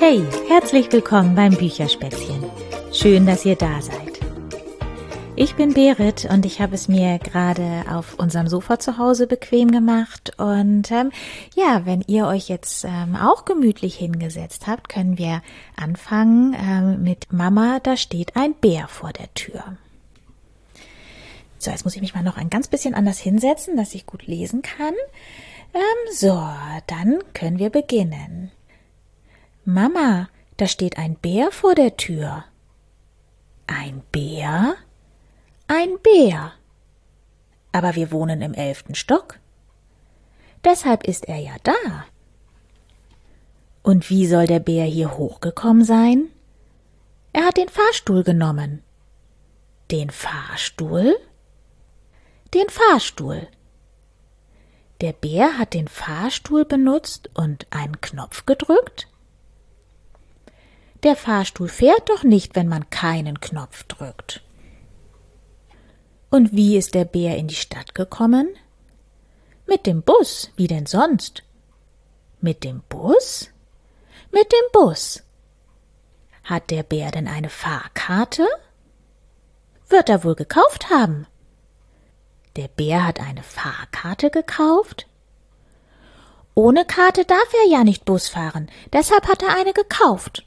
Hey, herzlich willkommen beim Bücherspätzchen. Schön, dass ihr da seid. Ich bin Berit und ich habe es mir gerade auf unserem Sofa zu Hause bequem gemacht. Und wenn ihr euch jetzt auch gemütlich hingesetzt habt, können wir anfangen mit Mama, da steht ein Bär vor der Tür. So, jetzt muss ich mich mal noch ein ganz bisschen anders hinsetzen, dass ich gut lesen kann. Dann können wir beginnen. Mama, da steht ein Bär vor der Tür. Ein Bär? Ein Bär. Aber wir wohnen im 11. Stock. Deshalb ist er ja da. Und wie soll der Bär hier hochgekommen sein? Er hat den Fahrstuhl genommen. Den Fahrstuhl? Den Fahrstuhl. Der Bär hat den Fahrstuhl benutzt und einen Knopf gedrückt? Der Fahrstuhl fährt doch nicht, wenn man keinen Knopf drückt. Und wie ist der Bär in die Stadt gekommen? Mit dem Bus, wie denn sonst? Mit dem Bus? Mit dem Bus. Hat der Bär denn eine Fahrkarte? Wird er wohl gekauft haben. Der Bär hat eine Fahrkarte gekauft? Ohne Karte darf er ja nicht Bus fahren, deshalb hat er eine gekauft.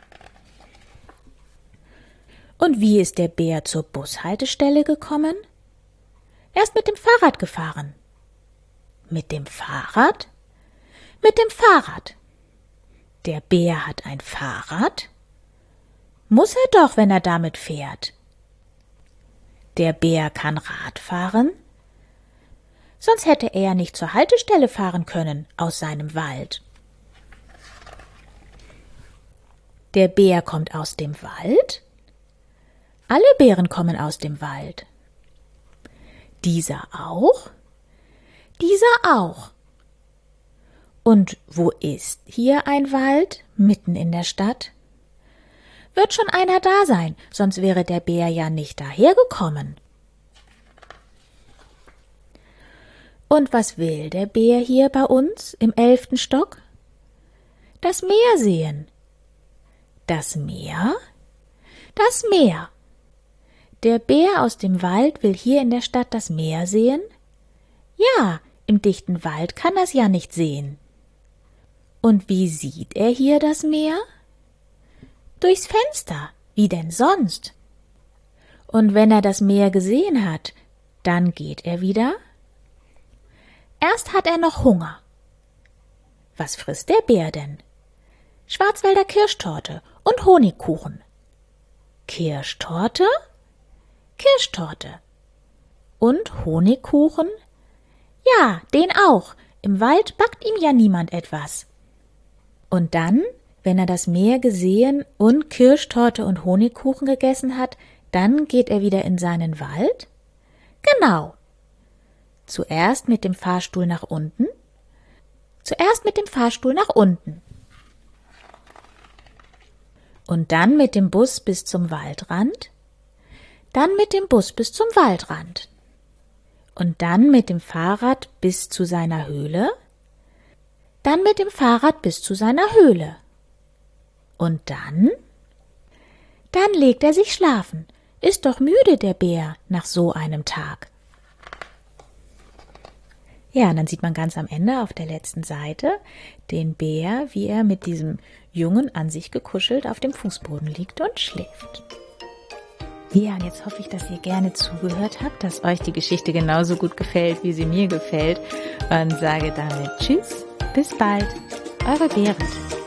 Und wie ist der Bär zur Bushaltestelle gekommen? Er ist mit dem Fahrrad gefahren. Mit dem Fahrrad? Mit dem Fahrrad. Der Bär hat ein Fahrrad? Muss er doch, wenn er damit fährt. Der Bär kann Rad fahren? Sonst hätte er nicht zur Haltestelle fahren können aus seinem Wald. Der Bär kommt aus dem Wald? Alle Bären kommen aus dem Wald. Dieser auch? Dieser auch. Und wo ist hier ein Wald, mitten in der Stadt? Wird schon einer da sein, sonst wäre der Bär ja nicht dahergekommen. Und was will der Bär hier bei uns im 11. Stock? Das Meer sehen. Das Meer? Das Meer. Der Bär aus dem Wald will hier in der Stadt das Meer sehen? Ja, im dichten Wald kann er's ja nicht sehen. Und wie sieht er hier das Meer? Durchs Fenster, wie denn sonst? Und wenn er das Meer gesehen hat, dann geht er wieder? Erst hat er noch Hunger. Was frisst der Bär denn? Schwarzwälder Kirschtorte und Honigkuchen. Kirschtorte? Kirschtorte. Und Honigkuchen? Ja, den auch. Im Wald backt ihm ja niemand etwas. Und dann, wenn er das Meer gesehen und Kirschtorte und Honigkuchen gegessen hat, dann geht er wieder in seinen Wald? Genau. Zuerst mit dem Fahrstuhl nach unten. Zuerst mit dem Fahrstuhl nach unten. Und dann mit dem Bus bis zum Waldrand. Dann mit dem Bus bis zum Waldrand. Und dann mit dem Fahrrad bis zu seiner Höhle. Dann mit dem Fahrrad bis zu seiner Höhle. Und dann? Dann legt er sich schlafen. Ist doch müde, der Bär, nach so einem Tag. Ja, und dann sieht man ganz am Ende auf der letzten Seite den Bär, wie er mit diesem Jungen an sich gekuschelt auf dem Fußboden liegt und schläft. Ja, und jetzt hoffe ich, dass ihr gerne zugehört habt, dass euch die Geschichte genauso gut gefällt, wie sie mir gefällt. Und sage damit Tschüss, bis bald, eure Berit.